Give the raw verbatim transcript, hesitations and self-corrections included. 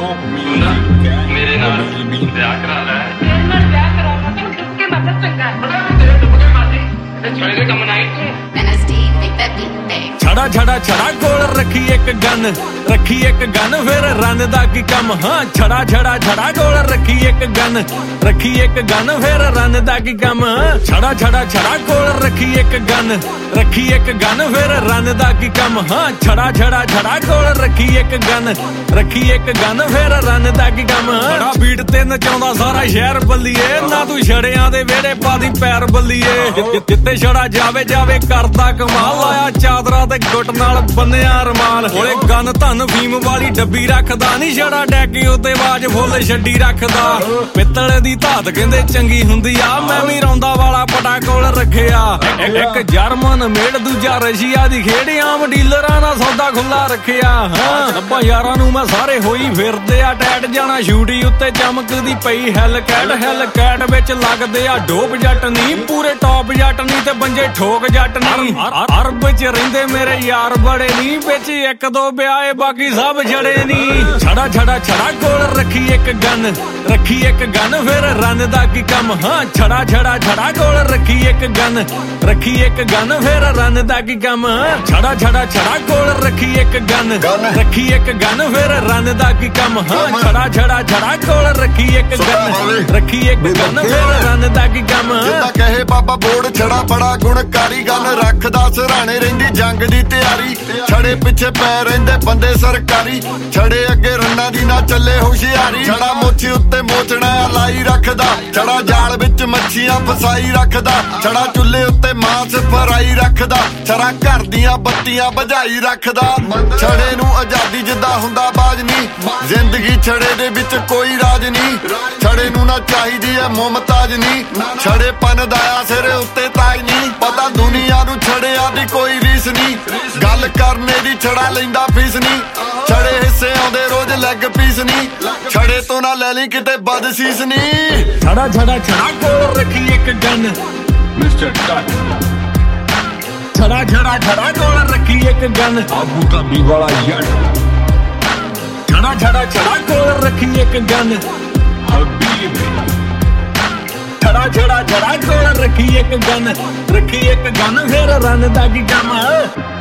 ਮੇਰੇ ਨਾਲ ਵਿਆਹ ਕਰਾ ਲੈ। ਮੇਰੇ ਨਾਲ ਵਿਆਹ ਕਰਾਉਣਾ ਤੈਨੂੰ ਡੁੱਬ ਕੇ ਮਰਨਾ ਚੰਗਾ। ਪਤਾ ਮੈਂ ਤੇਰੇ ਡੁੱਬ ਕੇ ਮਾਰਦੀ ਤੇ ਛੜੇ ਦੇ ਕੰਮ ਨਹੀਂ ਤੂੰ। ਛੜਾ ਛੜਾ ਛੜਾ ਕੋਲ ਰੱਖੀ ਇੱਕ ਗਨ, ਰੱਖੀ ਇੱਕ ਗਨ ਫਿਰ ਰਨ ਦਾ ਕੀ ਕੰਮ। ਹਾਂ ਛੜਾ ਛੜਾ ਛੜਾ ਕੋਲ ਰੱਖੀ ਇੱਕ ਗਨ, ਰੱਖੀ ਇੱਕ ਗਨ ਫਿਰ ਰਨ ਦਾ ਕੀ ਕੰਮ। ਛੜਾ ਛੜਾ ਛੜਾ ਕੋਲ ਰੱਖੀ ਇੱਕ ਗਨ, ਰੱਖੀ ਇੱਕ ਗਨ ਫਿਰ ਰਨ ਦਾ ਕੀ ਕੰਮ। ਹਾਂ ਛੜਾ ਛੜਾ ਛੜਾ ਕੋਲ ਰੱਖੀ ਇੱਕ ਗਨ, ਰੱਖੀ ਇੱਕ ਗਨ ਫਿਰ ਰਨ ਦਾ ਕੀ ਕੰਮ। ਬੜਾ ਬੀਟ ਤੇ ਨਚਾਉਂਦਾ ਸਾਰਾ ਸ਼ਹਿਰ ਬੱਲੀਏ, ਨਾ ਤੂੰ ਛੜਿਆਂ ਦੇ ਵਿਹੜੇ ਪਾ ਦੀ ਪੈਰ ਬੱਲੀਏ। ਜਿੱਤੇ ਛੜਾ ਜਾਵੇ ਜਾਵੇ ਕਰਦਾ ਕਮਾਲ, ਆਇਆ ਚਾਦਰਾਂ ਤੇ ਗੁੱਟ ਨਾਲ ਬੰਨਿਆ ਰਮਾਲ। ਹੋਲੇ ਗਨ ਧਨ ਫੀਮ ਵਾਲੀ ਡੱਬੀ ਰੱਖਦਾ ਨੀ, ਛੜਾ ਡੈਕੀ ਉੱਤੇ ਆਵਾਜ਼ ਫੁੱਲ ਛੱਡੀ ਰੱਖਦਾ। ਪਿੱਤਲ ਦੀ ਧਾਤ ਕਹਿੰਦੇ ਚੰਗੀ ਹੁੰਦੀ ਆ, ਮੈਂ ਵੀ ਰੌਂਦਾ ਵਾਲਾ ਪਟਾ ਕੋਲ ਰੱਖਿਆ। ਇੱਕ ਜਰਮਨ ਮੇਡ ਦੂਜਾ ਰਸ਼ੀਆ ਦੀ ਖੇਡ, ਆਮ ਡੀਲਰਾਂ ਨਾਲ ਸੌਦਾ ਖੁੱਲਾ ਰੱਖਿਆ। ਹਾਂ ਰੱਬਾ ਯਾਰਾਂ ਨੂੰ ਮੈਂ ਸਾਰੇ ਹੋਈ ਫਿਰਦੇ ਆ ਟੈਟ, ਜਾਣਾ ਸ਼ੂਟੀ ਉੱਤੇ ਚਮਕਦੀ ਪਈ ਹੈਲ ਕੈਟ। ਹੈਲ ਕੈਟ ਵਿੱਚ ਲੱਗਦੇ ਆ ਡੋਪ ਜੱਟ ਨੀ, ਪੂਰੇ ਟੌਪ ਜੱਟ ਨੀ ਤੇ ਬੰਜੇ ਠੋਕ ਜੱਟ ਨੀ। ਅਰਬ ਚ ਰਹਿੰਦੇ ਮੇਰੇ ਯਾਰ ਬੜੇ ਨੀ, ਵਿੱਚ ਇੱਕ ਦੋ ਵਿਆਹੇ ਬਾਕੀ ਸਭ ਛੜੇ ਨੀ। ਛੜਾ ਛੜਾ ਛੜਾ ਕੋਲ ਰੱਖੀ ਇੱਕ ਗਨ, ਰੱਖੀ ਇੱਕ ਗਨ ਫਿਰ ਰਨ ਦਾ ਕੀ ਕੰਮ। ਹਾਂ ਛੜਾ ਛੜਾ ਛੜਾ ਕੋਲ ਰੱਖੀ ਇੱਕ ਗਨ, ਰੱਖੀ ਇੱਕ ਗਨ ਫਿਰ ਰਨ ਦਾ ਕੀ ਕੰਮ। ਛੜਾ ਛੜਾ ਛੜਾ ਕੋਲ ਰੱਖੀ ਇੱਕ ਗਨ, ਰੱਖੀ ਇੱਕ ਗਨ ਫਿਰ ਰਨ ਦਾ ਕੀ ਕੰਮ। ਹਾਂ ਛੜਾ ਛੜਾ ਛੜਾ ਕੋਲ ਰੱਖੀ ਇੱਕ ਗਨ, ਰੱਖੀ ਇੱਕ ਗਨ ਫਿਰ ਰਨ ਦਾ ਕੀ ਕੰਮ। ਜਿੱਦਾਂ ਕਹੇ ਬਾਬਾ ਬੋੜ ਛੜਾ ਬੜਾ ਗੁਣਕਾਰੀ, ਗੱਲ ਰੱਖਦਾ ਸਰਾਣੇ ਰਹਿੰਦੀ ਜੰਗ ਦੀ ਤਿਆਰੀ। ਛੜੇ ਪਿੱਛੇ ਪੈ ਰਹਿੰਦੇ ਬੰਦੇ ਸਰਕਾਰੀ, ਛੜੇ ਅੱਗੇ ਰੰਨਾਂ ਦੀ ਨਾ ਚੱਲੇ ਹੁਸ਼ਿਆਰੀ। ਛੜਾ ਮੁੱਛ ਉੱਤੇ ਮੋਚਣਾ ਲਾਈ ਰੱਖਦਾ, ਛੜਾ ਜਾਲ ਵਿੱਚ ਮੱਛੀਆਂ ਫਸਾਈ ਰੱਖਦਾ। ਛੜਾ ਚੁੱਲ੍ਹੇ ਉੱਤੇ ਮਾਂਸ ਫਰਾਈ ਰੱਖਦਾ, ਛੜਾ ਘਰ ਦੀਆਂ ਬੱਤੀਆਂ ਬੁਝਾਈ ਰੱਖਦਾ। ਛੜੇ ਨੂੰ ਆਜ਼ਾਦੀ ਜਿੱਦਾਂ ਹੁੰਦਾ ਬਾਜ ਨਹੀਂ, ਜ਼ਿੰਦਗੀ ਛੜੇ ਦੇ ਵਿੱਚ ਕੋਈ ਰਾਜ ਨਹੀਂ। ਛੜੇ ਨੂੰ ਨਾ ਚਾਹੀਦੀ ਹੈ ਮੁਮਤਾਜ ਨਹੀਂ, ਛੜੇ ਪਨ ਦਾ ਆ ਸਿਰ ਉੱਤੇ ਤਾਜ ਨਹੀਂ। ਪਤਾ ਦੁਨੀਆ ਨੂੰ ਛੜਿਆਂ ਦੀ ਕੋਈ ਰੀਸ ਨਹੀਂ, ਗੱਲ ਕਰਨੇ ਦੀ ਛੜਾ ਲੈਂਦਾ ਫੀਸ ਨਹੀਂ। ਛੜੇ ਹਿੱਸੇ ਆਉਂਦੇ ਰੋਜ਼ ਲੈਗ ਪੀਸ ਨਹੀਂ, ਛੜੇ ਤੋਂ ਨਾ ਲੈ ਲਈ ਕਿਤੇ ਬਦਸੀਸ ਨਹੀਂ। ਛੜਾ ਛੜਾ ਛੜਾ ਕੋਲ ਰੱਖੀ ਇੱਕ ਗਨ, ਮਿਸਟਰ ਟੱਚ ਛੜਾ ਛੜਾ ਛੜਾ ਕੋਲ ਰੱਖੀ ਇੱਕ ਗਨ, ਆਬੂ ਧਾਬੀ ਵਾਲਾ ਯਾਰ। ਛੜਾ ਛੜਾ ਛੜਾ ਕੋਲ ਰੱਖੀ ਇੱਕ ਗਨ, ਹਬੀਬੀ ਛੜਾ ਛੜਾ ਛੜਾ ਕੋਲ ਰੱਖੀ ਇੱਕ ਗਨ, ਰੱਖੀ ਇੱਕ ਗਨ ਫਿਰ ਰਨ ਦਾ ਕੀ ਕੰਮ।